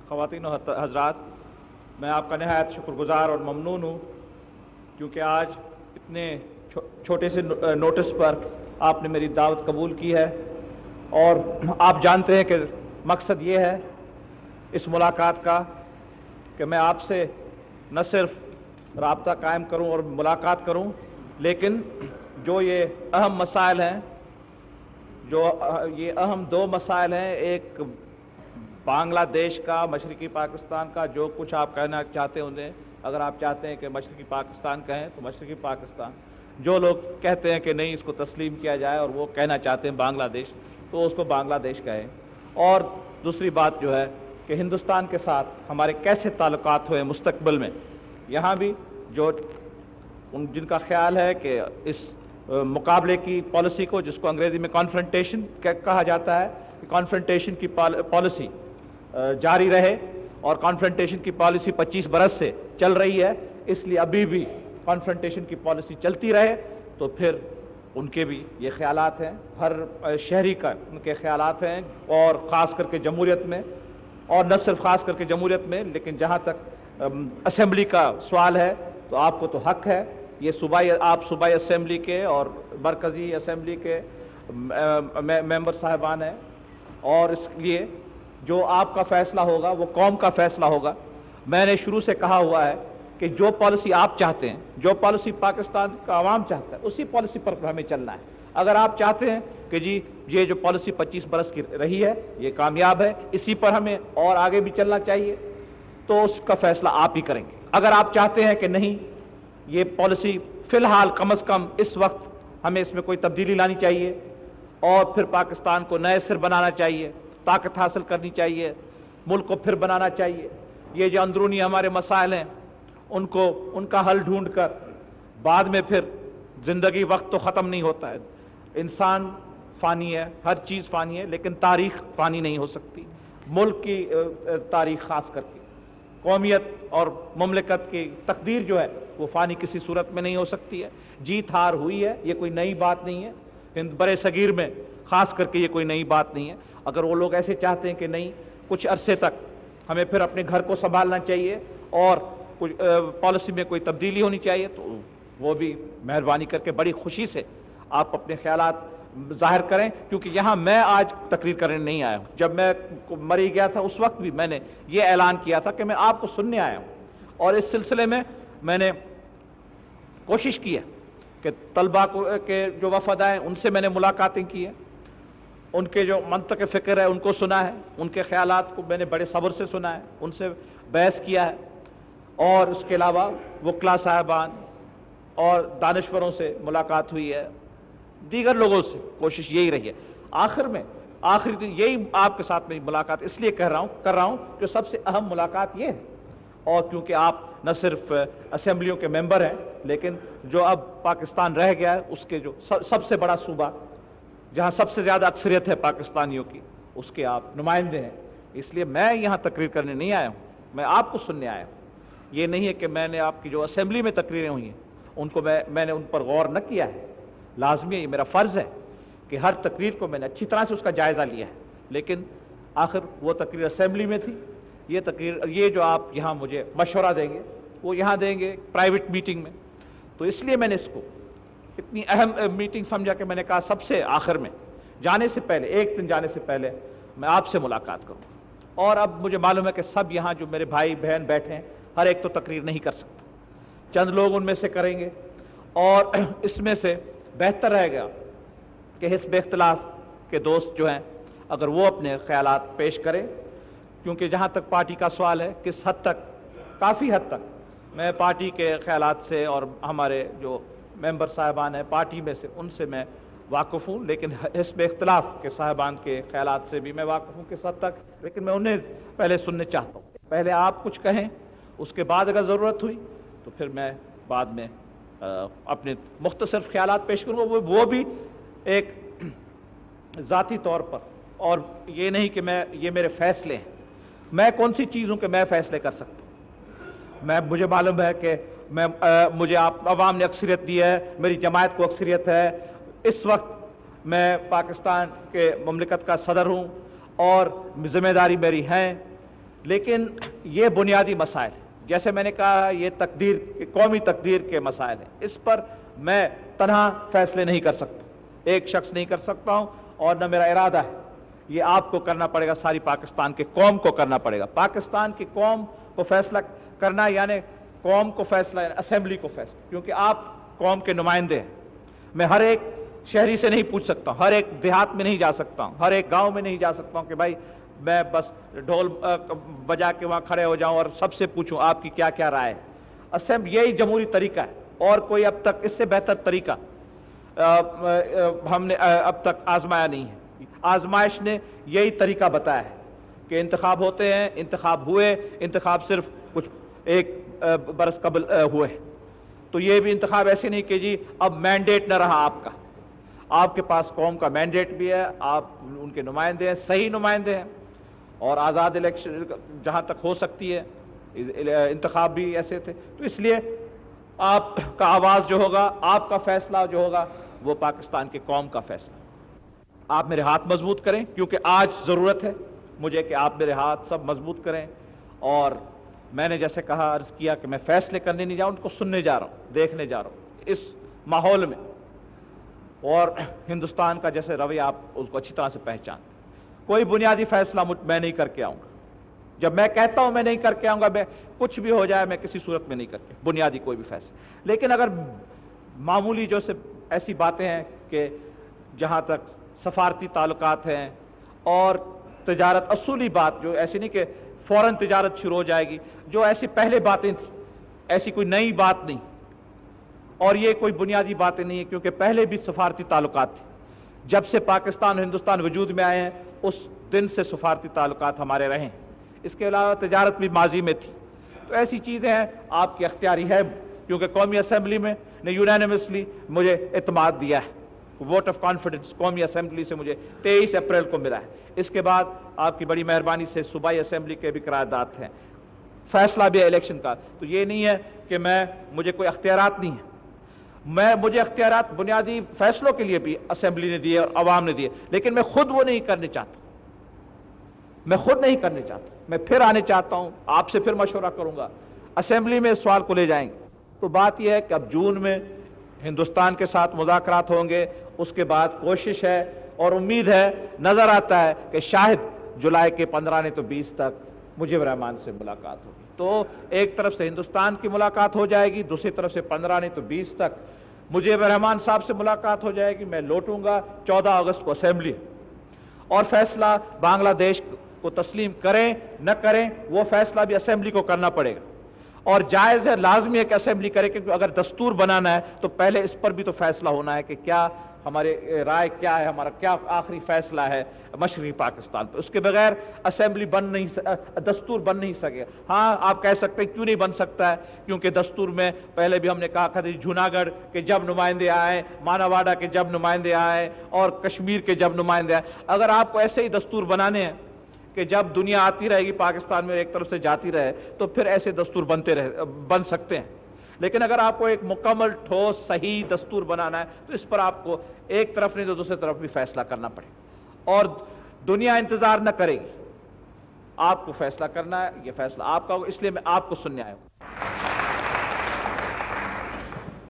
خواتین و حضرات، میں آپ کا نہایت شکر گزار اور ممنون ہوں کیونکہ آج اتنے چھوٹے سے نوٹس پر آپ نے میری دعوت قبول کی ہے، اور آپ جانتے ہیں کہ مقصد یہ ہے اس ملاقات کا کہ میں آپ سے نہ صرف رابطہ قائم کروں اور ملاقات کروں، لیکن جو یہ اہم مسائل ہیں، جو یہ اہم دو مسائل ہیں، ایک بنگلہ دیش کا، مشرقی پاکستان کا، جو کچھ آپ کہنا چاہتے ہیں، اگر آپ چاہتے ہیں کہ مشرقی پاکستان کہیں تو مشرقی پاکستان، جو لوگ کہتے ہیں کہ نہیں اس کو تسلیم کیا جائے اور وہ کہنا چاہتے ہیں بنگلہ دیش، تو اس کو بنگلہ دیش کہیں۔ اور دوسری بات جو ہے کہ ہندوستان کے ساتھ ہمارے کیسے تعلقات ہوئے مستقبل میں، یہاں بھی جو جن کا خیال ہے کہ اس مقابلے کی پالیسی کو، جس کو انگریزی میں کانفرنٹیشن کہا جاتا ہے، کہ کانفرنٹیشن کی پالیسی جاری رہے، اور کانفرنٹیشن کی پالیسی 25 برس سے چل رہی ہے، اس لیے ابھی بھی کانفرنٹیشن کی پالیسی چلتی رہے، تو پھر ان کے بھی یہ خیالات ہیں، ہر شہری کا ان کے خیالات ہیں، اور خاص کر کے جمہوریت میں، اور نہ صرف خاص کر کے جمہوریت میں، لیکن جہاں تک اسمبلی کا سوال ہے تو آپ کو تو حق ہے، یہ آپ صوبائی اسمبلی کے اور مرکزی اسمبلی کے ممبر صاحبان ہیں، اور اس لیے جو آپ کا فیصلہ ہوگا وہ قوم کا فیصلہ ہوگا۔ میں نے شروع سے کہا ہوا ہے کہ جو پالیسی آپ چاہتے ہیں، جو پالیسی پاکستان کا عوام چاہتا ہے، اسی پالیسی پر ہمیں چلنا ہے۔ اگر آپ چاہتے ہیں کہ جی یہ جو پالیسی 25 برس کی رہی ہے یہ کامیاب ہے، اسی پر ہمیں اور آگے بھی چلنا چاہیے، تو اس کا فیصلہ آپ ہی کریں گے۔ اگر آپ چاہتے ہیں کہ نہیں یہ پالیسی فی الحال کم از کم اس وقت ہمیں اس میں کوئی تبدیلی لانی چاہیے، اور پھر پاکستان کو نئے سر بنانا چاہیے، طاقت حاصل کرنی چاہیے، ملک کو پھر بنانا چاہیے، یہ جو اندرونی ہمارے مسائل ہیں ان کا حل ڈھونڈ کر بعد میں پھر زندگی، وقت تو ختم نہیں ہوتا ہے، انسان فانی ہے، ہر چیز فانی ہے، لیکن تاریخ فانی نہیں ہو سکتی، ملک کی تاریخ خاص کر کے قومیت اور مملکت کی تقدیر جو ہے وہ فانی کسی صورت میں نہیں ہو سکتی ہے۔ جیت ہار ہوئی ہے، یہ کوئی نئی بات نہیں ہے، ہند برے صغیر میں خاص کر کے یہ کوئی نئی بات نہیں ہے۔ اگر وہ لوگ ایسے چاہتے ہیں کہ نہیں کچھ عرصے تک ہمیں پھر اپنے گھر کو سنبھالنا چاہیے اور کچھ پالیسی میں کوئی تبدیلی ہونی چاہیے، تو وہ بھی مہربانی کر کے بڑی خوشی سے آپ اپنے خیالات ظاہر کریں، کیونکہ یہاں میں آج تقریر کرنے نہیں آیا ہوں۔ جب میں مری گیا تھا اس وقت بھی میں نے یہ اعلان کیا تھا کہ میں آپ کو سننے آیا ہوں، اور اس سلسلے میں میں نے کوشش کی ہے کہ طلباء کے جو وفد آئے ان سے میں نے ملاقاتیں کی ہیں، ان کے جو منطق فکر ہے ان کو سنا ہے، ان کے خیالات کو میں نے بڑے صبر سے سنا ہے، ان سے بحث کیا ہے، اور اس کے علاوہ وکلاء صاحبان اور دانشوروں سے ملاقات ہوئی ہے، دیگر لوگوں سے کوشش یہی رہی ہے۔ آخری دن یہی آپ کے ساتھ میں ملاقات اس لیے کر رہا ہوں جو سب سے اہم ملاقات یہ ہے، اور کیونکہ آپ نہ صرف اسمبلیوں کے ممبر ہیں، لیکن جو اب پاکستان رہ گیا ہے اس کے جو سب سے بڑا صوبہ، جہاں سب سے زیادہ اکثریت ہے پاکستانیوں کی، اس کے آپ نمائندے ہیں، اس لیے میں یہاں تقریر کرنے نہیں آیا ہوں، میں آپ کو سننے آیا ہوں۔ یہ نہیں ہے کہ میں نے آپ کی جو اسمبلی میں تقریریں ہوئی ہیں ان کو میں نے ان پر غور نہ کیا ہے، لازمی ہے، یہ میرا فرض ہے کہ ہر تقریر کو میں نے اچھی طرح سے اس کا جائزہ لیا ہے، لیکن آخر وہ تقریر اسمبلی میں تھی، یہ جو آپ یہاں مجھے مشورہ دیں گے وہ یہاں دیں گے پرائیویٹ میٹنگ میں، تو اس لیے میں نے اس کو اتنی اہم میٹنگ سمجھا کہ میں نے کہا سب سے آخر میں جانے سے پہلے، ایک دن جانے سے پہلے میں آپ سے ملاقات کروں۔ اور اب مجھے معلوم ہے کہ سب یہاں جو میرے بھائی بہن بیٹھے ہیں ہر ایک تو تقریر نہیں کر سکتا، چند لوگ ان میں سے کریں گے، اور اس میں سے بہتر رہے گا کہ حزب اختلاف کے دوست جو ہیں اگر وہ اپنے خیالات پیش کریں، کیونکہ جہاں تک پارٹی کا سوال ہے کس حد تک، کافی حد تک میں پارٹی کے خیالات سے اور ہمارے جو ممبر صاحبان ہیں پارٹی میں سے ان سے میں واقف ہوں، لیکن حزب اختلاف کے صاحبان کے خیالات سے بھی میں واقف ہوں کس حد تک، لیکن میں انہیں پہلے سننے چاہتا ہوں۔ پہلے آپ کچھ کہیں، اس کے بعد اگر ضرورت ہوئی تو پھر میں بعد میں اپنے مختصر خیالات پیش کروں گا، وہ بھی ایک ذاتی طور پر، اور یہ نہیں کہ یہ میرے فیصلے ہیں، میں کون سی چیزوں کے میں فیصلے کر سکتا ہوں، مجھے معلوم ہے کہ مجھے عوام نے اکثریت دی ہے، میری جماعت کو اکثریت ہے، اس وقت میں پاکستان کے مملکت کا صدر ہوں اور ذمہ داری میری ہے، لیکن یہ بنیادی مسائل جیسے میں نے کہا یہ تقدیر قومی تقدیر کے مسائل ہیں، اس پر میں تنہا فیصلے نہیں کر سکتا، ایک شخص نہیں کر سکتا ہوں، اور نہ میرا ارادہ ہے، یہ آپ کو کرنا پڑے گا، ساری پاکستان کے قوم کو کرنا پڑے گا۔ پاکستان کی قوم کو فیصلہ کرنا یعنی قوم کو فیصلہ، اسمبلی کو فیصلہ، کیونکہ آپ قوم کے نمائندے ہیں۔ میں ہر ایک شہری سے نہیں پوچھ سکتا ہوں، ہر ایک دیہات میں نہیں جا سکتا ہوں، ہر ایک گاؤں میں نہیں جا سکتا ہوں کہ بھائی میں بس ڈھول بجا کے وہاں کھڑے ہو جاؤں اور سب سے پوچھوں آپ کی کیا کیا رائے ہے۔ یہی جمہوری طریقہ ہے، اور کوئی اب تک اس سے بہتر طریقہ ہم نے اب تک آزمایا نہیں ہے۔ آزمائش نے یہی طریقہ بتایا ہے کہ انتخاب ہوتے ہیں، انتخاب ہوئے، انتخاب صرف کچھ ایک برس قبل ہوئے، تو یہ بھی انتخاب ایسے نہیں کہ جی اب مینڈیٹ نہ رہا آپ کے پاس قوم کا مینڈیٹ بھی ہے، آپ ان کے نمائندے ہیں، صحیح نمائندے ہیں، اور آزاد الیکشن جہاں تک ہو سکتی ہے، انتخاب بھی ایسے تھے، تو اس لیے آپ کا آواز جو ہوگا، آپ کا فیصلہ جو ہوگا وہ پاکستان کی قوم کا فیصلہ۔ آپ میرے ہاتھ مضبوط کریں، کیونکہ آج ضرورت ہے مجھے کہ آپ میرے ہاتھ سب مضبوط کریں، اور میں نے جیسے کہا عرض کیا کہ میں فیصلے کرنے نہیں جاؤں، ان کو سننے جا رہا ہوں، دیکھنے جا رہا ہوں اس ماحول میں، اور ہندوستان کا جیسے رویہ آپ اس کو اچھی طرح سے پہچانتے۔ کوئی بنیادی فیصلہ میں نہیں کر کے آؤں گا، جب میں کہتا ہوں میں نہیں کر کے آؤں گا، میں کچھ بھی ہو جائے میں کسی صورت میں نہیں کر کے بنیادی کوئی بھی فیصلہ، لیکن اگر معمولی جو سے ایسی باتیں ہیں کہ جہاں تک سفارتی تعلقات ہیں اور تجارت، اصولی بات جو ایسی نہیں کہ فوراً تجارت شروع ہو جائے گی، جو ایسی پہلے باتیں تھیں، ایسی کوئی نئی بات نہیں، اور یہ کوئی بنیادی باتیں نہیں ہیں، کیونکہ پہلے بھی سفارتی تعلقات تھے، جب سے پاکستان اور ہندوستان وجود میں آئے ہیں اس دن سے سفارتی تعلقات ہمارے رہے ہیں، اس کے علاوہ تجارت بھی ماضی میں تھی، تو ایسی چیزیں ہیں آپ کی اختیاری ہے، کیونکہ قومی اسمبلی میں نے یونانیمسلی مجھے اعتماد دیا ہے، ووٹ آف کانفیڈنس قومی اسمبلی سے مجھے 23 اپریل کو ملا ہے، اس کے بعد آپ کی بڑی مہربانی سے صوبائی اسمبلی کے بھی قرارداد ہیں، فیصلہ بھی ہے الیکشن کا، تو یہ نہیں ہے کہ مجھے کوئی اختیارات نہیں ہے، مجھے اختیارات بنیادی فیصلوں کے لیے بھی اسمبلی نے دیے اور عوام نے دیے، لیکن میں خود وہ نہیں کرنے چاہتا، میں پھر آنے چاہتا ہوں، آپ سے پھر مشورہ کروں گا، اسمبلی میں اس سوال کو لے جائیں گے۔ تو بات یہ ہے کہ اب جون میں ہندوستان کے ساتھ مذاکرات ہوں گے، اس کے بعد کوشش ہے اور امید ہے، نظر آتا ہے کہ شاید جولائی کے 15 نہیں تو 20 تک مجیب الرحمان سے ملاقات ہوگی، تو ایک طرف سے ہندوستان کی ملاقات ہو جائے گی، دوسری طرف سے 15 نہیں تو 20 تک مجیب الرحمان صاحب سے ملاقات ہو جائے گی، میں لوٹوں گا 14 اگست کو اسمبلی، اور فیصلہ بنگلہ دیش کو تسلیم کریں نہ کریں وہ فیصلہ بھی اسمبلی کو کرنا پڑے گا، اور جائز ہے، لازمی ہے کہ اسمبلی کرے، کیونکہ اگر دستور بنانا ہے تو پہلے اس پر بھی تو فیصلہ ہونا ہے کہ کیا ہمارے رائے کیا ہے، ہمارا کیا آخری فیصلہ ہے مشرقی پاکستان پہ، اس کے بغیر اسمبلی دستور بن نہیں سکے۔ ہاں آپ کہہ سکتے ہیں کیوں نہیں بن سکتا ہے، کیونکہ دستور میں پہلے بھی ہم نے کہا تھا جوناگڑھ کے جب نمائندے آئے، ماناواڈا کے جب نمائندے آئے، اور کشمیر کے جب نمائندے آئے، اگر آپ کو ایسے ہی دستور بنانے ہیں کہ جب دنیا آتی رہے گی پاکستان میں ایک طرف سے جاتی رہے، تو پھر ایسے دستور بن سکتے ہیں، لیکن اگر آپ کو ایک مکمل ٹھوس صحیح دستور بنانا ہے تو اس پر آپ کو ایک طرف نہیں تو دوسری طرف بھی فیصلہ کرنا پڑے گا، اور دنیا انتظار نہ کرے گی، آپ کو فیصلہ کرنا ہے، یہ فیصلہ آپ کا ہوگا، اس لیے میں آپ کو سننے آیا ہوں۔